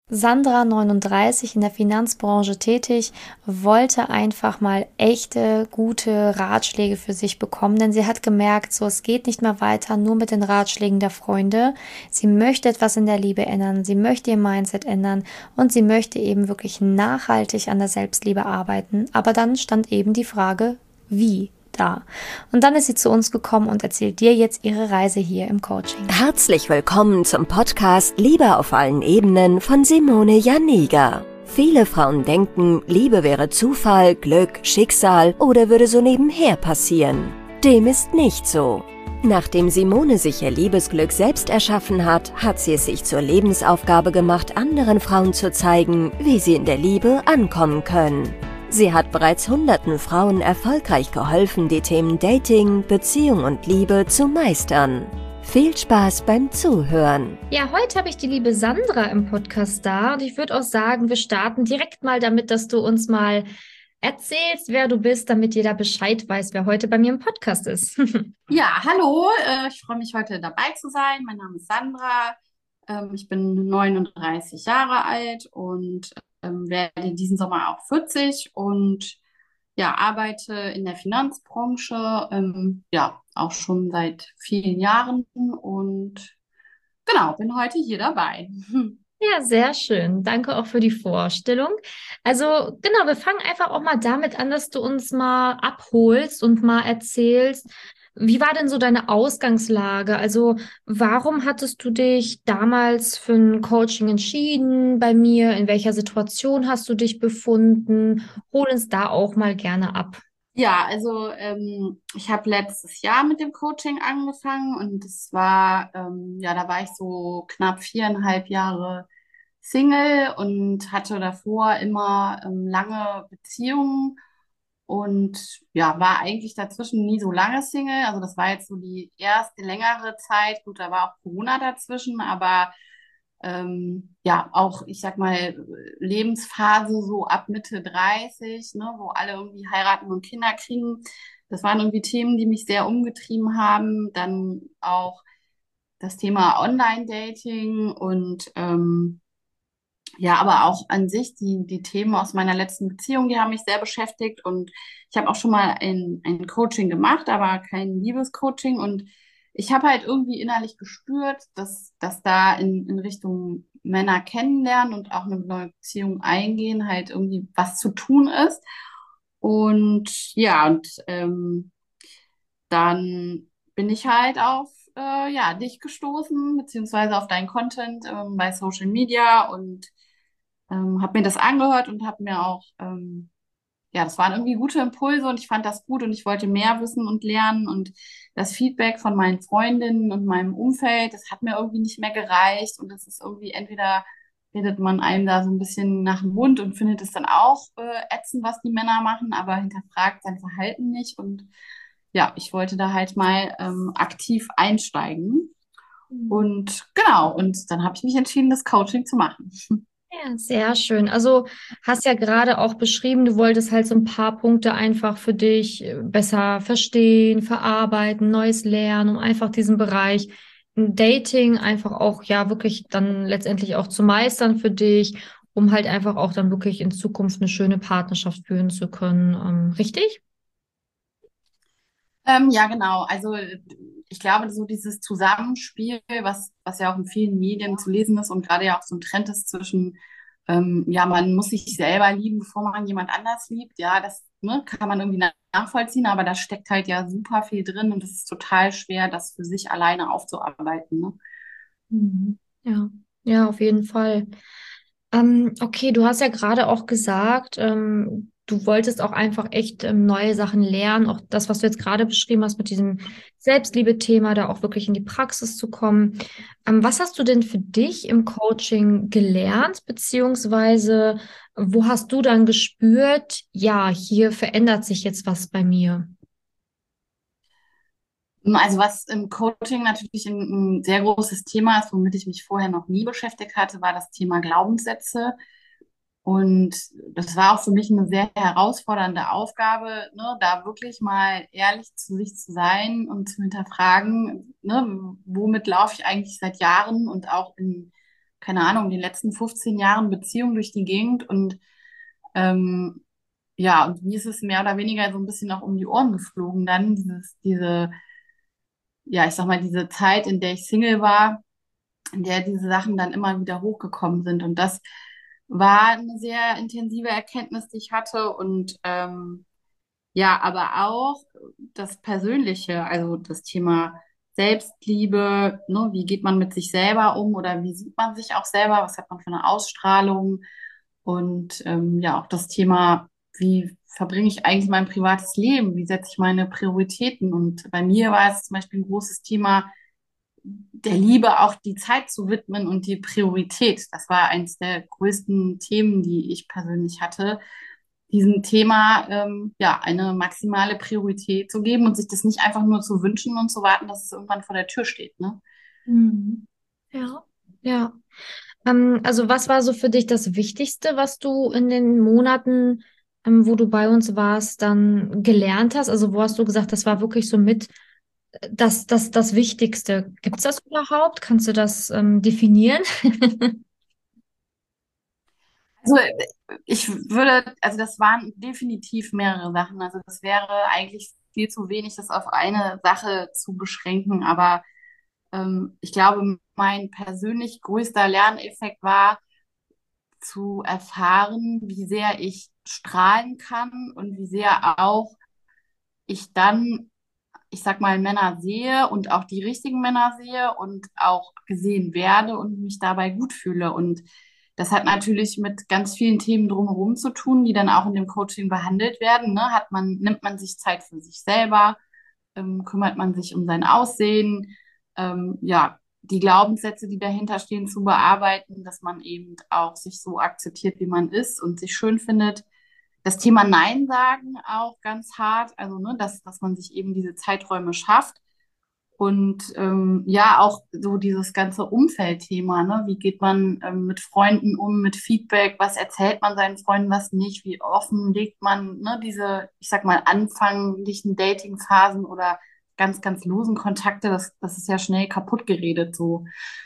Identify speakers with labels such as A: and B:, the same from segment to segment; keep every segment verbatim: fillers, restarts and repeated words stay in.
A: Sandra, neununddreißig, in der Finanzbranche tätig, wollte einfach mal echte, gute Ratschläge für sich bekommen, denn sie hat gemerkt, so es geht nicht mehr weiter, nur mit den Ratschlägen der Freunde. Sie möchte etwas in der Liebe ändern, sie möchte ihr Mindset ändern und sie möchte eben wirklich nachhaltig an der Selbstliebe arbeiten. Aber dann stand eben die Frage, wie da? Und dann ist sie zu uns gekommen und erzählt dir jetzt ihre Reise hier im Coaching.
B: Herzlich willkommen zum Podcast Liebe auf allen Ebenen von Simone Janiga. Viele Frauen denken, Liebe wäre Zufall, Glück, Schicksal oder würde so nebenher passieren. Dem ist nicht so. Nachdem Simone sich ihr Liebesglück selbst erschaffen hat, hat sie es sich zur Lebensaufgabe gemacht, anderen Frauen zu zeigen, wie sie in der Liebe ankommen können. Sie hat bereits hunderten Frauen erfolgreich geholfen, die Themen Dating, Beziehung und Liebe zu meistern. Viel Spaß beim Zuhören.
A: Ja, heute habe ich die liebe Sandra im Podcast da und ich würde auch sagen, wir starten direkt mal damit, dass du uns mal erzählst, wer du bist, damit jeder Bescheid weiß, wer heute bei mir im Podcast ist.
C: Ja, hallo, äh, ich freue mich heute dabei zu sein. Mein Name ist Sandra. Ähm, ich bin neununddreißig Jahre alt und ähm, werde diesen Sommer auch vierzig und ja, arbeite in der Finanzbranche, ähm, ja, auch schon seit vielen Jahren und genau, bin heute hier dabei.
A: Ja, sehr schön. Danke auch für die Vorstellung. Also genau, wir fangen einfach auch mal damit an, dass du uns mal abholst und mal erzählst, wie war denn so deine Ausgangslage? Also warum hattest du dich damals für ein Coaching entschieden bei mir? In welcher Situation hast du dich befunden? Hol uns da auch mal gerne ab.
C: Ja, also ähm, ich habe letztes Jahr mit dem Coaching angefangen und es war, ähm, ja, da war ich so knapp viereinhalb Jahre Single und hatte davor immer ähm, lange Beziehungen und ja, war eigentlich dazwischen nie so lange Single. Also das war jetzt so die erste längere Zeit. Gut, da war auch Corona dazwischen, aber ähm, ja, auch, ich sag mal, Lebensphase so ab Mitte dreißig, ne, wo alle irgendwie heiraten und Kinder kriegen. Das waren irgendwie Themen, die mich sehr umgetrieben haben. Dann auch das Thema Online-Dating und ähm, ja, aber auch an sich die, die Themen aus meiner letzten Beziehung, die haben mich sehr beschäftigt und ich habe auch schon mal ein, ein Coaching gemacht, aber kein Liebescoaching und ich habe halt irgendwie innerlich gespürt, dass, dass da in, in Richtung Männer kennenlernen und auch eine neue Beziehung eingehen halt irgendwie was zu tun ist. Und ja, und ähm, dann bin ich halt auf äh, ja, dich gestoßen, beziehungsweise auf deinen Content ähm, bei Social Media und ähm, habe mir das angehört und habe mir auch, ähm, ja, das waren irgendwie gute Impulse und ich fand das gut und ich wollte mehr wissen und lernen und das Feedback von meinen Freundinnen und meinem Umfeld, das hat mir irgendwie nicht mehr gereicht und das ist irgendwie entweder redet man einem da so ein bisschen nach dem Mund und findet es dann auch äh, ätzend, was die Männer machen, aber hinterfragt sein Verhalten nicht und ja, ich wollte da halt mal ähm, aktiv einsteigen und genau, und dann habe ich mich entschieden, das Coaching zu machen.
A: Ja, sehr schön. Also hast ja gerade auch beschrieben, du wolltest halt so ein paar Punkte einfach für dich äh, besser verstehen, verarbeiten, Neues lernen, um einfach diesen Bereich Dating einfach auch ja wirklich dann letztendlich auch zu meistern für dich, um halt einfach auch dann wirklich in Zukunft eine schöne Partnerschaft führen zu können. Ähm, richtig?
C: Ähm, ja, genau. Also ich glaube, so dieses Zusammenspiel, was, was ja auch in vielen Medien zu lesen ist und gerade ja auch so ein Trend ist zwischen, ähm, ja, man muss sich selber lieben, bevor man jemand anders liebt. Ja, das, ne, kann man irgendwie na- nachvollziehen, aber da steckt halt ja super viel drin und es ist total schwer, das für sich alleine aufzuarbeiten. Ne?
A: Mhm. Ja, ja, auf jeden Fall. Ähm, okay, du hast ja gerade auch gesagt, ähm, du wolltest auch einfach echt ähm, neue Sachen lernen, auch das, was du jetzt gerade beschrieben hast mit diesem Selbstliebe-Thema, da auch wirklich in die Praxis zu kommen. Ähm, was hast du denn für dich im Coaching gelernt, beziehungsweise wo hast du dann gespürt, ja, hier verändert sich jetzt was bei mir?
C: Also was im Coaching natürlich ein, ein sehr großes Thema ist, womit ich mich vorher noch nie beschäftigt hatte, war das Thema Glaubenssätze. Und das war auch für mich eine sehr herausfordernde Aufgabe, ne, da wirklich mal ehrlich zu sich zu sein und zu hinterfragen, ne, womit laufe ich eigentlich seit Jahren und auch in keine Ahnung, die letzten fünfzehn Jahren Beziehung durch die Gegend und ähm, ja, und mir ist es mehr oder weniger so ein bisschen auch um die Ohren geflogen dann, dieses, diese, ja, ich sag mal, diese Zeit, in der ich Single war, in der diese Sachen dann immer wieder hochgekommen sind. Und das war eine sehr intensive Erkenntnis, die ich hatte. Und ähm, ja, aber auch das Persönliche, also das Thema Selbstliebe, ne, wie geht man mit sich selber um oder wie sieht man sich auch selber, was hat man für eine Ausstrahlung und ähm, ja, auch das Thema, wie verbringe ich eigentlich mein privates Leben, wie setze ich meine Prioritäten und bei mir war es zum Beispiel ein großes Thema, der Liebe auch die Zeit zu widmen und die Priorität. Das war eines der größten Themen, die ich persönlich hatte, diesem Thema ähm, ja eine maximale Priorität zu geben und sich das nicht einfach nur zu wünschen und zu warten, dass es irgendwann vor der Tür steht, ne?
A: Mhm. Ja, ja. Ähm, also was war so für dich das Wichtigste, was du in den Monaten, ähm, wo du bei uns warst, dann gelernt hast? Also wo hast du gesagt, das war wirklich so mit äh, das, das, das Wichtigste? Gibt es das überhaupt? Kannst du das ähm, definieren?
C: Also ich würde, also das waren definitiv mehrere Sachen. Also das wäre eigentlich viel zu wenig, das auf eine Sache zu beschränken. Aber ähm, ich glaube, mein persönlich größter Lerneffekt war, zu erfahren, wie sehr ich strahlen kann und wie sehr auch ich dann, ich sag mal, Männer sehe und auch die richtigen Männer sehe und auch gesehen werde und mich dabei gut fühle. Und das hat natürlich mit ganz vielen Themen drumherum zu tun, die dann auch in dem Coaching behandelt werden. Ne? Hat man, nimmt man sich Zeit für sich selber, ähm, kümmert man sich um sein Aussehen, ähm, ja, die Glaubenssätze, die dahinter stehen, zu bearbeiten, dass man eben auch sich so akzeptiert, wie man ist und sich schön findet. Das Thema Nein sagen auch ganz hart, also ne, dass, dass man sich eben diese Zeiträume schafft. Und ähm, ja, auch so dieses ganze Umfeldthema, ne? Wie geht man ähm, mit Freunden um, mit Feedback, was erzählt man seinen Freunden, was nicht, wie offen legt man, ne, diese, ich sag mal, anfänglichen Datingphasen oder ganz, ganz losen Kontakte, das, das ist ja schnell kaputt geredet so.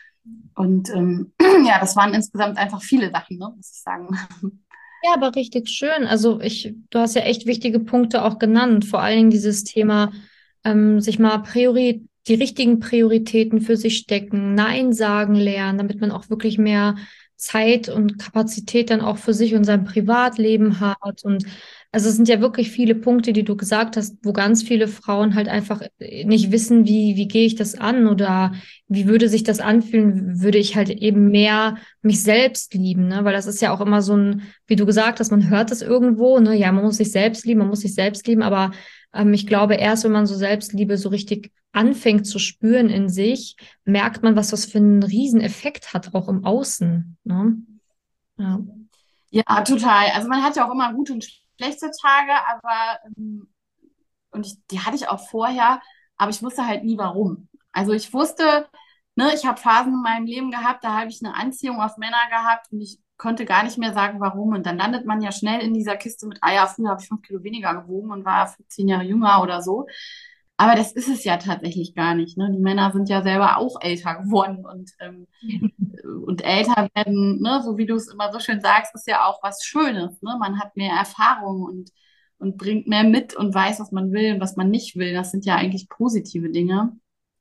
C: Und ähm, ja, das waren insgesamt einfach viele Sachen, ne, muss ich sagen.
A: Ja, aber richtig schön. Also ich, du hast ja echt wichtige Punkte auch genannt. Vor allen Dingen dieses Thema, ähm, sich mal Priori die richtigen Prioritäten für sich stecken, Nein sagen lernen, damit man auch wirklich mehr Zeit und Kapazität dann auch für sich und sein Privatleben hat. Und also es sind ja wirklich viele Punkte, die du gesagt hast, wo ganz viele Frauen halt einfach äh, nicht wissen, wie, wie gehe ich das an oder wie würde sich das anfühlen, würde ich halt eben mehr mich selbst lieben, ne? Weil das ist ja auch immer so ein, wie du gesagt hast, man hört es irgendwo, ne? Ja, man muss sich selbst lieben, man muss sich selbst lieben, aber ähm, ich glaube, erst wenn man so Selbstliebe so richtig anfängt zu spüren in sich, merkt man, was das für einen riesen Effekt hat, auch im Außen, ne? Ja.
C: Ja, total. Also man hat ja auch immer gute und schlechte Tage, aber ähm, und ich, die hatte ich auch vorher, aber ich wusste halt nie warum. Also ich wusste, ne, ich habe Phasen in meinem Leben gehabt, da habe ich eine Anziehung auf Männer gehabt und ich konnte gar nicht mehr sagen, warum. Und dann landet man ja schnell in dieser Kiste mit, ah ja, früher habe ich fünf Kilo weniger gewogen und war fünfzehn Jahre jünger oder so. Aber das ist es ja tatsächlich gar nicht. Ne? Die Männer sind ja selber auch älter geworden und, ähm, und älter werden, ne? So wie du es immer so schön sagst, ist ja auch was Schönes. Ne? Man hat mehr Erfahrung und, und bringt mehr mit und weiß, was man will und was man nicht will. Das sind ja eigentlich positive Dinge.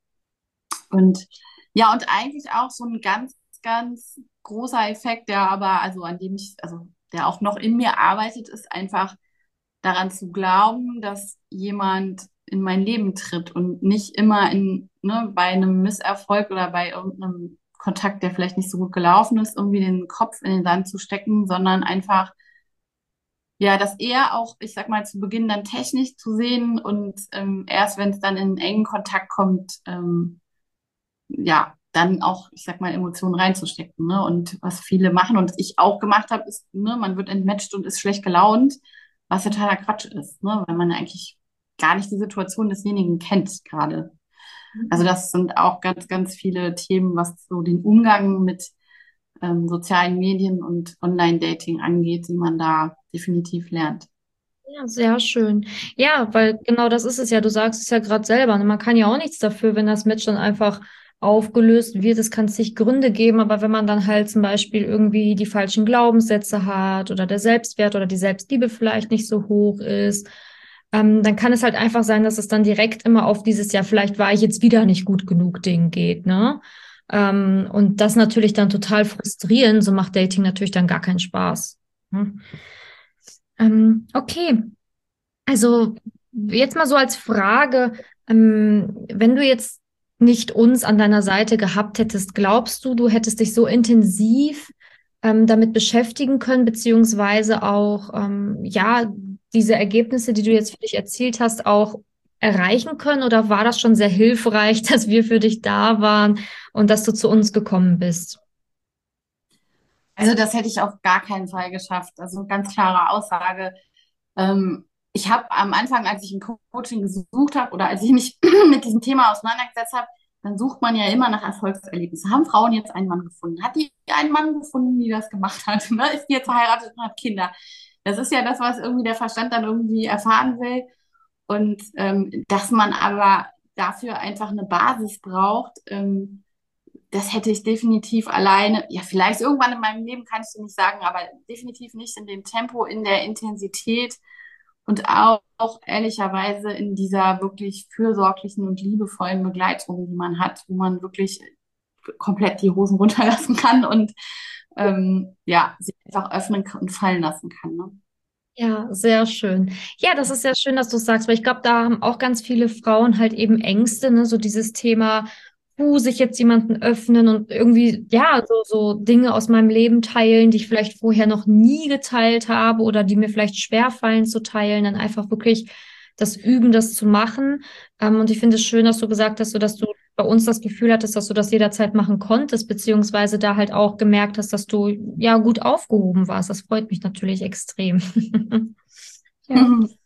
C: Und ja, und eigentlich auch so ein ganz, ganz großer Effekt, der aber, also an dem ich, also der auch noch in mir arbeitet, ist einfach daran zu glauben, dass jemand in mein Leben tritt und nicht immer in, ne, bei einem Misserfolg oder bei irgendeinem Kontakt, der vielleicht nicht so gut gelaufen ist, irgendwie den Kopf in den Sand zu stecken, sondern einfach, ja, das eher auch, ich sag mal, zu Beginn dann technisch zu sehen und ähm, erst wenn es dann in engen Kontakt kommt, ähm, ja, dann auch, ich sag mal, Emotionen reinzustecken, ne? Und was viele machen und was ich auch gemacht habe, ist, ne, man wird entmatcht und ist schlecht gelaunt, was totaler Quatsch ist, ne? Weil man ja eigentlich gar nicht die Situation desjenigen kennt gerade. Also das sind auch ganz, ganz viele Themen, was so den Umgang mit ähm, sozialen Medien und Online-Dating angeht, die man da definitiv lernt.
A: Ja, sehr schön. Ja, weil genau das ist es ja. Du sagst es ja gerade selber. Ne? Man kann ja auch nichts dafür, wenn das Match dann einfach
D: aufgelöst wird. Es kann zig Gründe geben, aber wenn man dann halt zum Beispiel irgendwie die falschen Glaubenssätze hat oder der Selbstwert oder die Selbstliebe vielleicht nicht so hoch ist, ähm, dann kann es halt einfach sein, dass es dann direkt immer auf dieses, ja, vielleicht war ich jetzt wieder nicht gut genug Ding geht, ne? Ähm, und das natürlich dann total frustrierend, so macht Dating natürlich dann gar keinen Spaß. Ne? Ähm, okay, also jetzt mal so als Frage, ähm, wenn du jetzt nicht uns an deiner Seite gehabt hättest, glaubst du, du hättest dich so intensiv ähm, damit beschäftigen können, beziehungsweise auch, ähm, ja, diese Ergebnisse, die du jetzt für dich erzielt hast, auch erreichen können? Oder war das schon sehr hilfreich, dass wir für dich da waren und dass du zu uns gekommen bist?
C: Also das hätte ich auf gar keinen Fall geschafft. Also ganz klare Aussage. Ähm, ich habe am Anfang, als ich ein Co- Coaching gesucht habe oder als ich mich mit diesem Thema auseinandergesetzt habe, dann sucht man ja immer nach Erfolgserlebnissen. Haben Frauen jetzt einen Mann gefunden? Hat die einen Mann gefunden, die das gemacht hat? Ne? Ist die jetzt verheiratet und hat Kinder? Das ist ja das, was irgendwie der Verstand dann irgendwie erfahren will. Und ähm, dass man aber dafür einfach eine Basis braucht, ähm, das hätte ich definitiv alleine, ja, vielleicht irgendwann in meinem Leben, kann ich dir nicht sagen, aber definitiv nicht in dem Tempo, in der Intensität und auch, auch ehrlicherweise in dieser wirklich fürsorglichen und liebevollen Begleitung, die man hat, wo man wirklich komplett die Hosen runterlassen kann und ähm, ja, sich einfach öffnen und fallen lassen kann. Ne?
D: Ja, sehr schön. Ja, das ist sehr schön, dass du es sagst, weil ich glaube, da haben auch ganz viele Frauen halt eben Ängste, ne, so dieses Thema, uh, sich jetzt jemanden öffnen und irgendwie, ja, so, so Dinge aus meinem Leben teilen, die ich vielleicht vorher noch nie geteilt habe oder die mir vielleicht schwerfallen zu teilen, dann einfach wirklich das Üben, das zu machen. Ähm, und ich finde es schön, dass du gesagt hast, so dass du bei uns das Gefühl hattest, dass du das jederzeit machen konntest, beziehungsweise da halt auch gemerkt hast, dass du ja gut aufgehoben warst. Das freut mich natürlich extrem. Ja.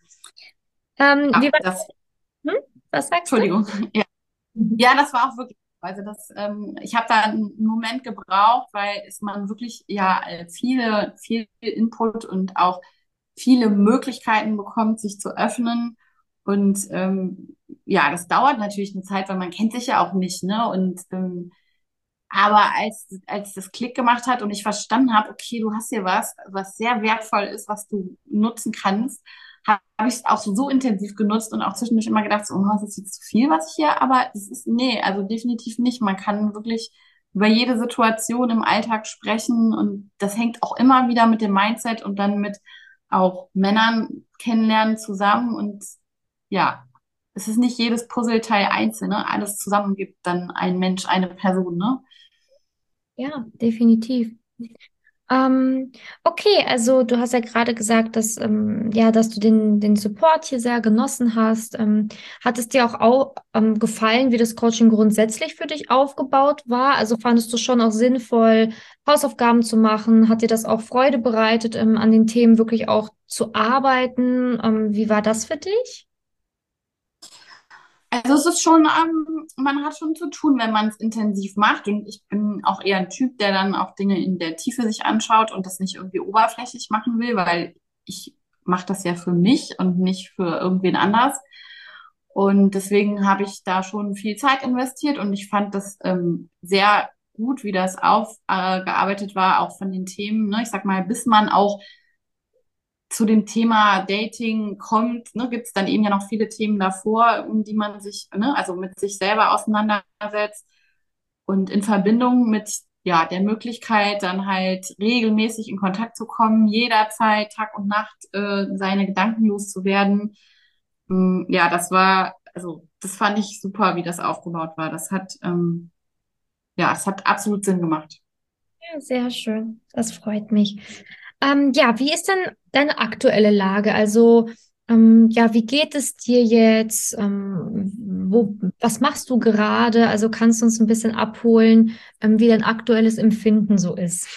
D: Ähm, wie
C: Ja,
D: war,
C: das,
D: hm? Was sagst du?
C: Entschuldigung. Ja,
D: Mhm.
C: ja, das war auch wirklich, also das, ähm, ich habe da einen Moment gebraucht, weil es man wirklich ja äh, viele, viel Input und auch viele Möglichkeiten bekommt, sich zu öffnen. Und ähm, ja, das dauert natürlich eine Zeit, weil man kennt sich ja auch nicht, ne? Und ähm, aber als, als das Klick gemacht hat und ich verstanden habe, okay, du hast hier was, was sehr wertvoll ist, was du nutzen kannst, habe hab ich es auch so intensiv genutzt und auch zwischendurch immer gedacht, so, oh, ist das jetzt zu viel, was ich hier, aber es ist, nee, also definitiv nicht. Man kann wirklich über jede Situation im Alltag sprechen und das hängt auch immer wieder mit dem Mindset und dann mit auch Männern kennenlernen zusammen und ja, es ist nicht jedes Puzzleteil einzeln, ne? Alles zusammen gibt dann ein Mensch, eine Person, ne?
D: Ja, definitiv. Ähm, okay, also du hast ja gerade gesagt, dass, ähm, ja, dass du den, den Support hier sehr genossen hast. Ähm, hat es dir auch, au ähm, gefallen, wie das Coaching grundsätzlich für dich aufgebaut war? Also fandest du schon auch sinnvoll, Hausaufgaben zu machen? Hat dir das auch Freude bereitet, ähm, an den Themen wirklich auch zu arbeiten? Ähm, wie war das für dich?
C: Also es ist schon, ähm, man hat schon zu tun, wenn man es intensiv macht. Und ich bin auch eher ein Typ, der dann auch Dinge in der Tiefe sich anschaut und das nicht irgendwie oberflächlich machen will, weil ich mache das ja für mich und nicht für irgendwen anders. Und deswegen habe ich da schon viel Zeit investiert und ich fand das ähm, sehr gut, wie das aufgearbeitet äh, gearbeitet war, auch von den Themen. Ne? Ich sag mal, bis man auch zu dem Thema Dating kommt, ne, gibt es dann eben ja noch viele Themen davor, um die man sich, ne, also mit sich selber auseinandersetzt und in Verbindung mit ja der Möglichkeit, dann halt regelmäßig in Kontakt zu kommen, jederzeit Tag und Nacht äh, seine Gedanken loszuwerden. Mm, Ja, das war, also das fand ich super, wie das aufgebaut war. Das hat, ähm, ja, es hat absolut Sinn gemacht.
D: Ja, sehr schön. Das freut mich. Ähm, ja, wie ist denn deine aktuelle Lage? Also, ähm, ja, wie geht es dir jetzt? Ähm, wo, was machst du gerade? Also kannst du uns ein bisschen abholen, ähm, wie dein aktuelles Empfinden so ist?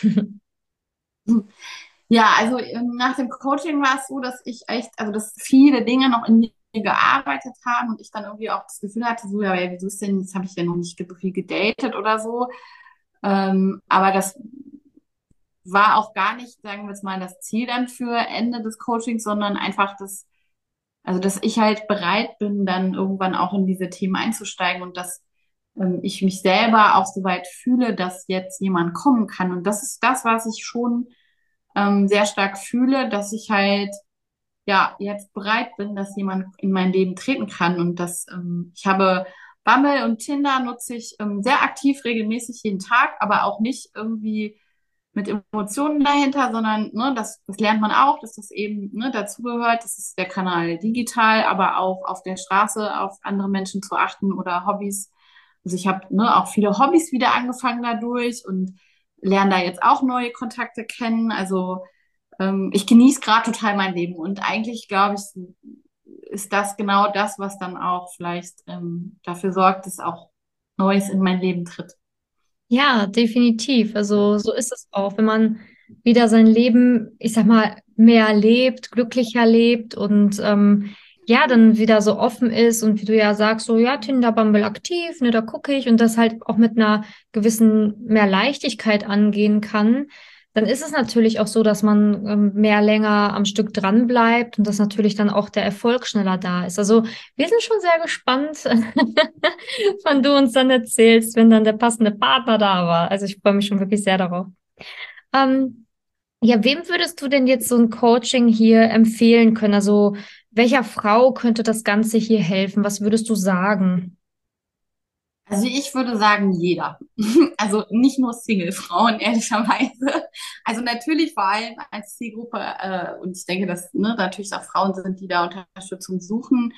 C: Ja, also ähm, nach dem Coaching war es so, dass ich echt, also dass viele Dinge noch in mir gearbeitet haben und ich dann irgendwie auch das Gefühl hatte, so, ja, ja, wieso ist denn, jetzt habe ich ja noch nicht so viel gedatet oder so. Ähm, aber das war auch gar nicht, sagen wir jetzt mal, das Ziel dann für Ende des Coachings, sondern einfach das, also dass ich halt bereit bin, dann irgendwann auch in diese Themen einzusteigen und das ähm, ich mich selber auch so weit fühle, dass jetzt jemand kommen kann. Und das ist das, was ich schon ähm, sehr stark fühle, dass ich halt ja jetzt bereit bin, dass jemand in mein Leben treten kann. Und dass ähm, ich habe Bumble und Tinder nutze ich ähm, sehr aktiv, regelmäßig jeden Tag, aber auch nicht irgendwie mit Emotionen dahinter, sondern ne, das, das lernt man auch, dass das eben ne, dazugehört. Das ist der Kanal digital, aber auch auf der Straße auf andere Menschen zu achten oder Hobbys. Also ich habe ne, auch viele Hobbys wieder angefangen dadurch und lerne da jetzt auch neue Kontakte kennen. Also ähm, ich genieße gerade total mein Leben und eigentlich glaube ich, ist das genau das, was dann auch vielleicht ähm, dafür sorgt, dass auch Neues in mein Leben tritt.
D: Ja, definitiv. Also so ist es auch, wenn man wieder sein Leben, ich sag mal, mehr lebt, glücklicher lebt und ähm, ja, dann wieder so offen ist und wie du ja sagst, so ja, Tinder, Bumble aktiv, ne, da gucke ich und das halt auch mit einer gewissen mehr Leichtigkeit angehen kann, dann ist es natürlich auch so, dass man ähm, mehr länger am Stück dran bleibt und dass natürlich dann auch der Erfolg schneller da ist. Also wir sind schon sehr gespannt, wann du uns dann erzählst, wenn dann der passende Partner da war. Also ich freue mich schon wirklich sehr darauf. Ähm, ja, wem würdest du denn jetzt so ein Coaching hier empfehlen können? Also welcher Frau könnte das Ganze hier helfen? Was würdest du sagen?
C: Also ich würde sagen, jeder. Also nicht nur Single-Frauen, ehrlicherweise. Also natürlich vor allem als Zielgruppe, äh, und ich denke, dass ne, natürlich auch Frauen sind, die da Unterstützung suchen.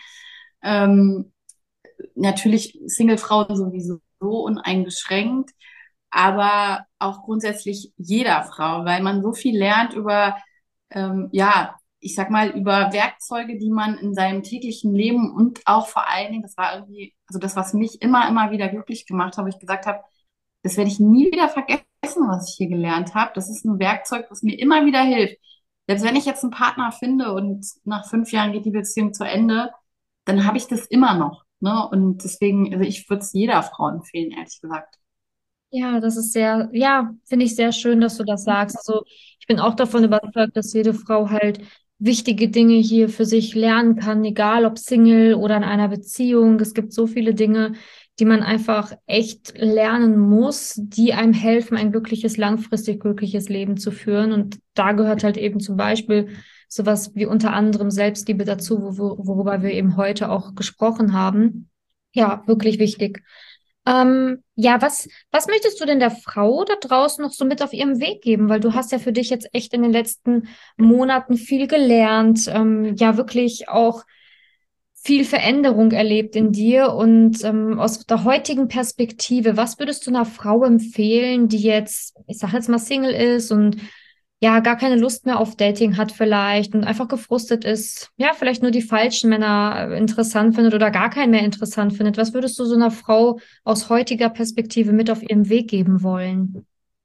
C: Ähm, Natürlich Single-Frauen sowieso uneingeschränkt, aber auch grundsätzlich jeder Frau, weil man so viel lernt über, ähm, ja, ich sag mal, über Werkzeuge, die man in seinem täglichen Leben und auch vor allen Dingen, das war irgendwie, also das, was mich immer, immer wieder glücklich gemacht hat, wo ich gesagt habe, das werde ich nie wieder vergessen, was ich hier gelernt habe. Das ist ein Werkzeug, das mir immer wieder hilft. Selbst wenn ich jetzt einen Partner finde und nach fünf Jahren geht die Beziehung zu Ende, dann habe ich das immer noch. Ne? Und deswegen, also ich würde es jeder Frau empfehlen, ehrlich gesagt.
D: Ja, das ist sehr, ja, finde ich sehr schön, dass du das sagst. Also ich bin auch davon überzeugt, dass jede Frau halt wichtige Dinge hier für sich lernen kann, egal ob Single oder in einer Beziehung. Es gibt so viele Dinge, die man einfach echt lernen muss, die einem helfen, ein glückliches, langfristig glückliches Leben zu führen. Und da gehört halt eben zum Beispiel sowas wie unter anderem Selbstliebe dazu, wo, worüber wir eben heute auch gesprochen haben. Ja, wirklich wichtig. Ähm, ja, was, was möchtest du denn der Frau da draußen noch so mit auf ihrem Weg geben? Weil du hast ja für dich jetzt echt in den letzten Monaten viel gelernt, ähm, ja, wirklich auch viel Veränderung erlebt in dir und ähm, aus der heutigen Perspektive, was würdest du einer Frau empfehlen, die jetzt, ich sag jetzt mal Single ist und ja, gar keine Lust mehr auf Dating hat vielleicht und einfach gefrustet ist, ja, vielleicht nur die falschen Männer äh, interessant findet oder gar keinen mehr interessant findet. Was würdest du so einer Frau aus heutiger Perspektive mit auf ihrem Weg geben wollen?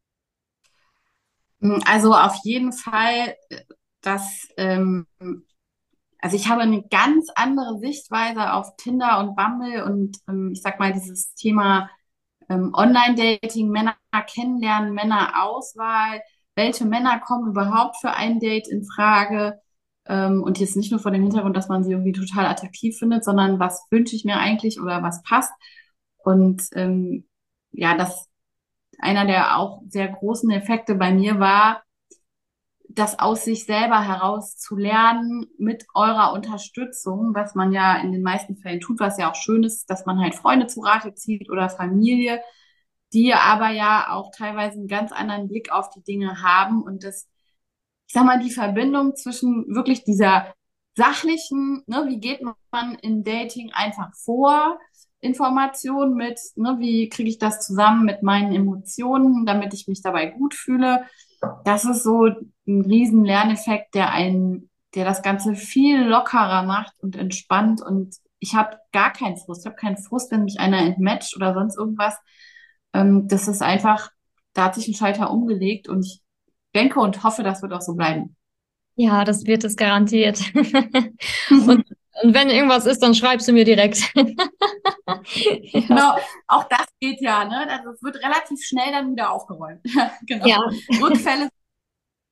C: Also auf jeden Fall, dass, ähm, also ich habe eine ganz andere Sichtweise auf Tinder und Bumble und ähm, ich sag mal, dieses Thema ähm, Online-Dating, Männer kennenlernen, Männerauswahl, welche Männer kommen überhaupt für ein Date in Frage? Ähm, und jetzt nicht nur vor dem Hintergrund, dass man sie irgendwie total attraktiv findet, sondern was wünsche ich mir eigentlich oder was passt? Und ähm, ja, das einer der auch sehr großen Effekte bei mir war, das aus sich selber heraus zu lernen mit eurer Unterstützung, was man ja in den meisten Fällen tut, was ja auch schön ist, dass man halt Freunde zu Rate zieht oder Familie, die aber ja auch teilweise einen ganz anderen Blick auf die Dinge haben und das, ich sag mal, die Verbindung zwischen wirklich dieser sachlichen, ne, wie geht man in Dating einfach vor, Information mit, ne, wie kriege ich das zusammen mit meinen Emotionen, damit ich mich dabei gut fühle. Das ist so ein riesen Lerneffekt, der einen, der das Ganze viel lockerer macht und entspannt und ich habe gar keinen Frust. Ich habe keinen Frust, wenn mich einer entmatcht oder sonst irgendwas. Ähm, das ist einfach, da hat sich ein Schalter umgelegt und ich denke und hoffe, das wird auch so bleiben.
D: Ja, das wird es garantiert. Und, und wenn irgendwas ist, dann schreibst du mir direkt. Ja.
C: Genau, auch das geht ja, ne? Also es wird relativ schnell dann wieder aufgeräumt. Genau.
D: Ja.
C: Rückfälle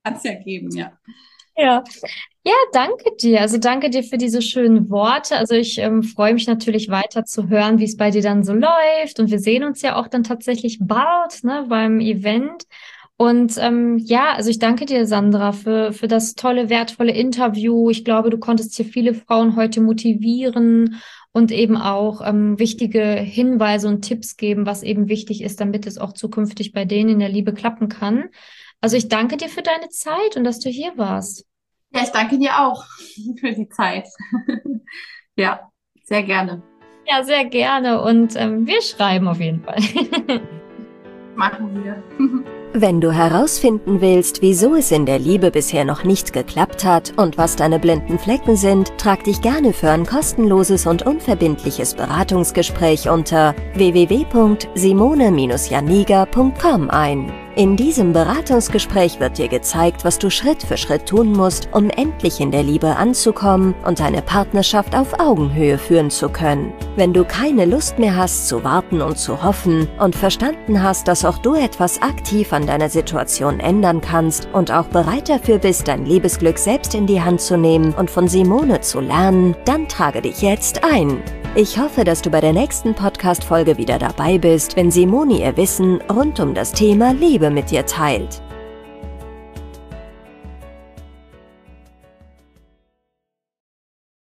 C: Kann es ja geben, ja.
D: Ja. Ja, danke dir. Also danke dir für diese schönen Worte. Also ich ähm, freue mich natürlich weiter zu hören, wie es bei dir dann so läuft. Und wir sehen uns ja auch dann tatsächlich bald, ne, beim Event. Und ähm, ja, also ich danke dir, Sandra, für, für das tolle, wertvolle Interview. Ich glaube, du konntest hier viele Frauen heute motivieren und eben auch ähm, wichtige Hinweise und Tipps geben, was eben wichtig ist, damit es auch zukünftig bei denen in der Liebe klappen kann. Also ich danke dir für deine Zeit und dass du hier warst.
C: Ja, ich danke dir auch für die Zeit. Ja, sehr gerne.
D: Ja, sehr gerne. Und ähm, wir schreiben auf jeden Fall.
C: Machen wir.
B: Wenn du herausfinden willst, wieso es in der Liebe bisher noch nicht geklappt hat und was deine blinden Flecken sind, trag dich gerne für ein kostenloses und unverbindliches Beratungsgespräch unter w w w punkt simone janiga punkt com ein. In diesem Beratungsgespräch wird dir gezeigt, was du Schritt für Schritt tun musst, um endlich in der Liebe anzukommen und deine Partnerschaft auf Augenhöhe führen zu können. Wenn du keine Lust mehr hast zu warten und zu hoffen und verstanden hast, dass auch du etwas aktiv an deiner Situation ändern kannst und auch bereit dafür bist, dein Liebesglück selbst in die Hand zu nehmen und von Simone zu lernen, dann trage dich jetzt ein. Ich hoffe, dass du bei der nächsten Podcast-Folge wieder dabei bist, wenn Simone ihr Wissen rund um das Thema Liebe mit dir teilt.